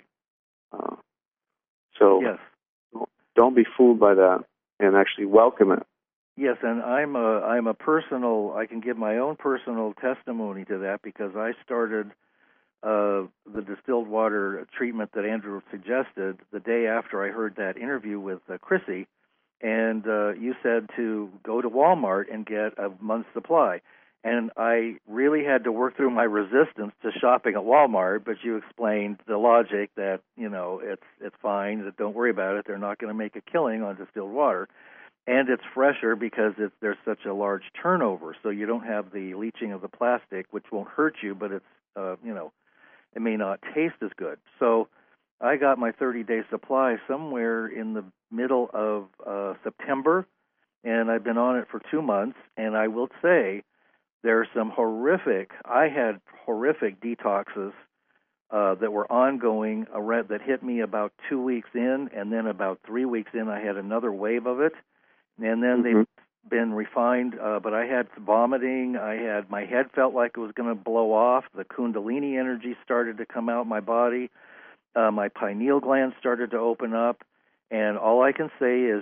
So yes. Don't be fooled by that, and actually welcome it. Yes, and I'm a personal. I can give my own personal testimony to that because I started the distilled water treatment that Andrew suggested the day after I heard that interview with Chrissy, and you said to go to Walmart and get a month's supply. And I really had to work through my resistance to shopping at Walmart, but you explained the logic that, it's fine, that don't worry about it, they're not going to make a killing on distilled water. And it's fresher because there's such a large turnover, so you don't have the leaching of the plastic, which won't hurt you, but it's, it may not taste as good. So I got my 30-day supply somewhere in the middle of September, and I've been on it for 2 months, and I will say there's some I had horrific detoxes that were ongoing that hit me about 2 weeks in, and then about 3 weeks in I had another wave of it, and then they've been refined, but I had vomiting, my head felt like it was going to blow off, the Kundalini energy started to come out my body, my pineal gland started to open up, and all I can say is,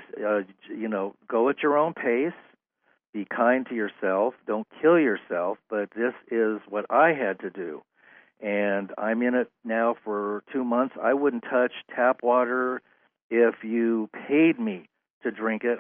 go at your own pace, be kind to yourself, don't kill yourself, but this is what I had to do. And I'm in it now for 2 months. I wouldn't touch tap water if you paid me to drink it.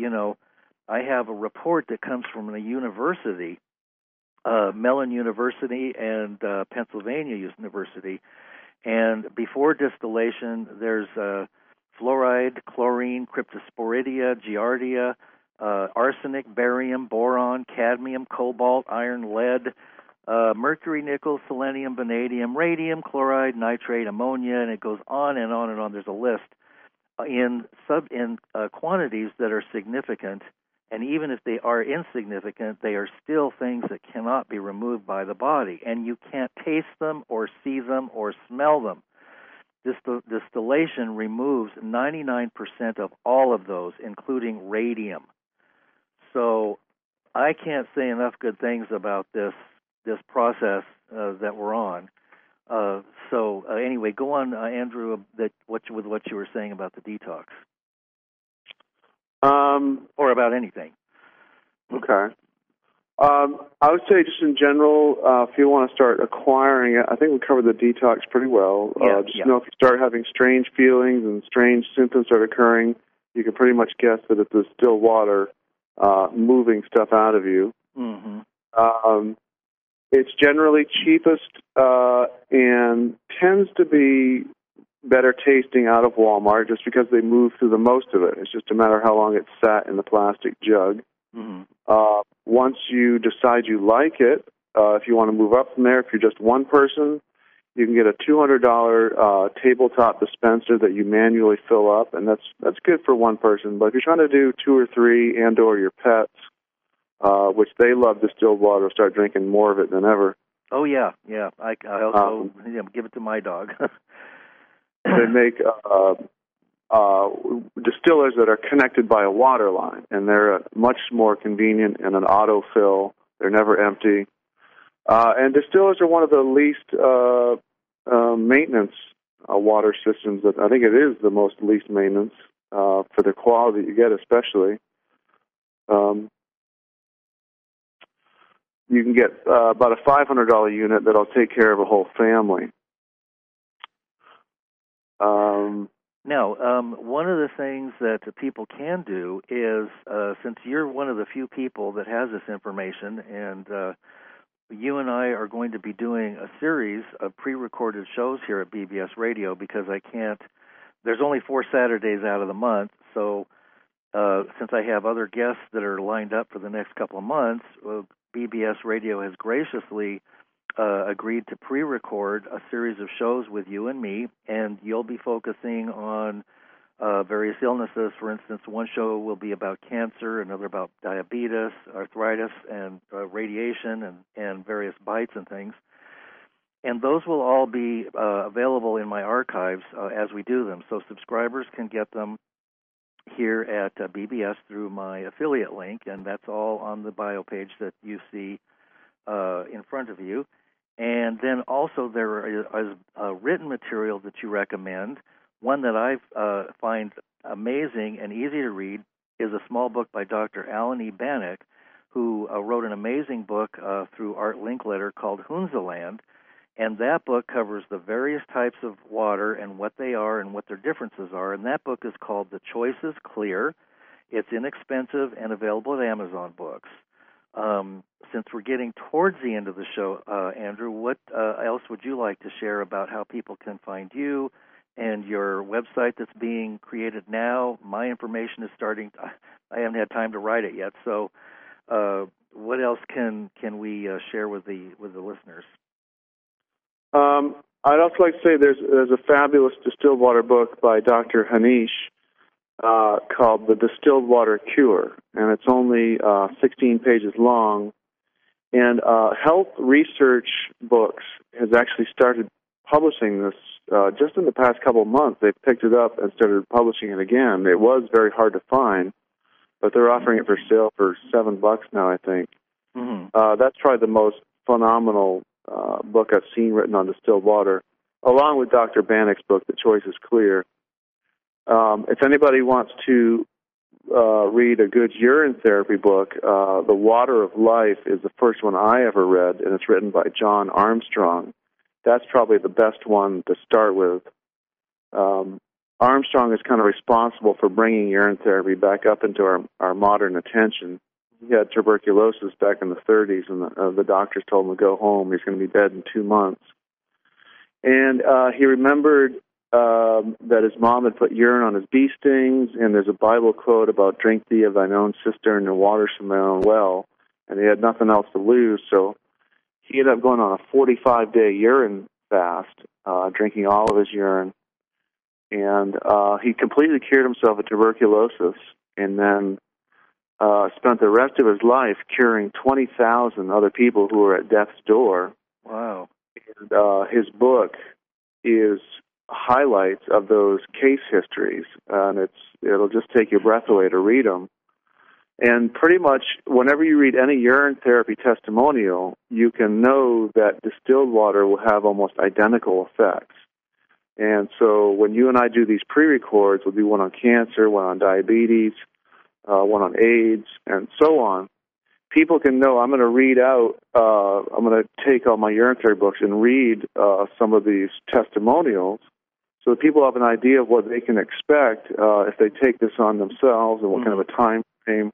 I have a report that comes from a university, Mellon University and Pennsylvania University, and before distillation, there's fluoride, chlorine, cryptosporidia, giardia, arsenic, barium, boron, cadmium, cobalt, iron, lead, mercury, nickel, selenium, vanadium, radium, chloride, nitrate, ammonia, and it goes on and on and on. There's a list in quantities that are significant, and even if they are insignificant, they are still things that cannot be removed by the body, and you can't taste them or see them or smell them. Distillation removes 99% of all of those, including radium. So I can't say enough good things about this process that we're on. Anyway, go on, Andrew, with what you were saying about the detox. Or about anything. Okay. I would say just in general, if you want to start acquiring it, I think we covered the detox pretty well. Know if you start having strange feelings and strange symptoms start occurring, you can pretty much guess that it's the still water moving stuff out of you. Mm-hmm. It's generally cheapest and tends to be better tasting out of Walmart just because they move through the most of it. It's just a matter of how long it's sat in the plastic jug. Mm-hmm. Once you decide you like it, if you want to move up from there, if you're just one person, you can get a $200 tabletop dispenser that you manually fill up, and that's good for one person. But if you're trying to do 2 or 3 and/or your pets, which they love distilled water, start drinking more of it than ever. Oh yeah. I also give it to my dog. They make distillers that are connected by a water line, and they're much more convenient and an autofill. They're never empty. And distillers are one of the least maintenance water systems. That I think it is the most least maintenance for the quality you get, especially. You can get about a $500 unit that'll take care of a whole family. Now, one of the things that people can do is, since you're one of the few people that has this information, and you and I are going to be doing a series of pre-recorded shows here at BBS Radio because there's only 4 Saturdays out of the month, so since I have other guests that are lined up for the next couple of months, BBS Radio has graciously agreed to pre-record a series of shows with you and me, and you'll be focusing on various illnesses. For instance, one show will be about cancer, another about diabetes, arthritis, and radiation, and various bites and things. And those will all be available in my archives as we do them. So subscribers can get them here at BBS through my affiliate link, and that's all on the bio page that you see in front of you. And then also there is written material that you recommend. One that I find amazing and easy to read is a small book by Dr. Alan E. Bannock, who wrote an amazing book through Art Linkletter called Hunzaland. And that book covers the various types of water and what they are and what their differences are. And that book is called The Choice is Clear. It's inexpensive and available at Amazon Books. Since we're getting towards the end of the show, Andrew, what else would you like to share about how people can find you and your website that's being created now? My information is starting. I haven't had time to write it yet. So what else can we share with the listeners? I'd also like to say there's a fabulous distilled water book by Dr. Hanish called The Distilled Water Cure, and it's only 16 pages long. And Health Research Books has actually started publishing this just in the past couple of months. They've picked it up and started publishing it again. It was very hard to find, but they're offering it for sale for $7 now, I think. Mm-hmm. That's probably the most phenomenal book I've seen written on distilled water, along with Dr. Bannock's book, The Choice is Clear. If anybody wants to read a good urine therapy book, The Water of Life is the first one I ever read, and it's written by John Armstrong. That's probably the best one to start with. Armstrong is kind of responsible for bringing urine therapy back up into our modern attention. He had tuberculosis back in the 30s, and the doctors told him to go home. He's going to be dead in 2 months. And he remembered that his mom had put urine on his bee stings, and there's a Bible quote about drink thee of thine own cistern and water from my own well, and he had nothing else to lose, so he ended up going on a 45-day urine fast, drinking all of his urine, and he completely cured himself of tuberculosis, and then spent the rest of his life curing 20,000 other people who were at death's door. Wow. And his book is highlights of those case histories, and it'll just take your breath away to read them. And pretty much whenever you read any urine therapy testimonial, you can know that distilled water will have almost identical effects. And so when you and I do these pre-records, we'll do one on cancer, one on diabetes, one on AIDS, and so on. People can know I'm going to read out, I'm going to take all my urine therapy books and read some of these testimonials so that people have an idea of what they can expect if they take this on themselves and what kind of a time frame.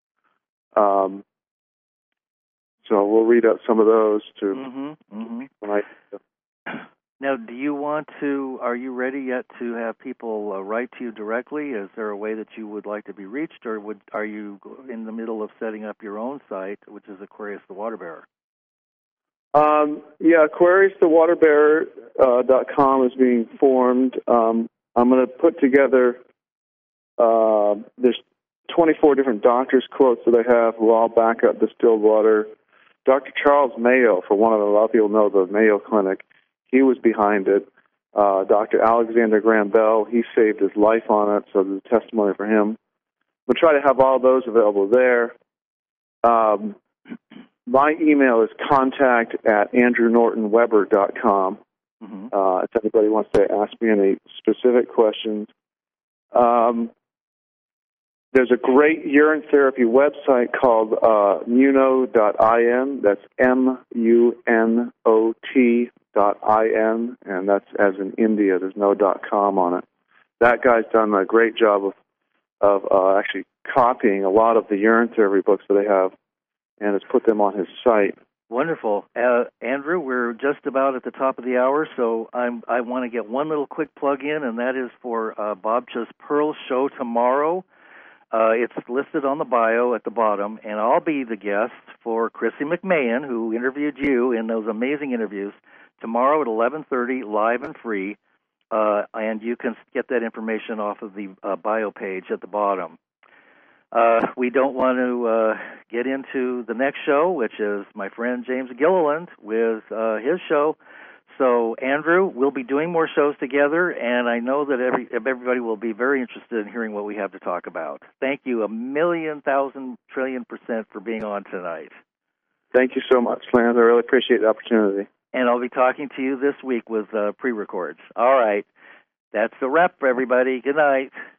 So we'll read out some of those too. Now, are you ready yet to have people write to you directly? Is there a way that you would like to be reached, or are you in the middle of setting up your own site, which is Aquarius the Water Bearer? AquariusTheWaterBearer.com is being formed. I'm going to put together, there's 24 different doctors' quotes that I have who all back up distilled water. Dr. Charles Mayo, a lot of people know the Mayo Clinic, he was behind it. Dr. Alexander Graham Bell, he saved his life on it, so there's a testimony for him. We'll try to have all those available there. My email is contact@AndrewNortonWeber.com. If anybody wants to ask me any specific questions. There's a great urine therapy website called Muno.in. That's MUNOT.in, and that's as in India. There's no .com on it. That guy's done a great job of actually copying a lot of the urine therapy books that I have, and has put them on his site. Wonderful. Andrew, we're just about at the top of the hour, so I want to get one little quick plug in, and that is for Bob Just Pearl's show tomorrow. It's listed on the bio at the bottom, and I'll be the guest for Chrissy McMahon, who interviewed you in those amazing interviews, tomorrow at 11:30, live and free. And and you can get that information off of the bio page at the bottom. We don't want to get into the next show, which is my friend James Gilliland with his show. So, Andrew, we'll be doing more shows together, and I know that everybody will be very interested in hearing what we have to talk about. Thank you 1,000,000,000,000,000% for being on tonight. Thank you so much, Lance. I really appreciate the opportunity. And I'll be talking to you this week with pre-records. All right. That's the wrap for everybody. Good night.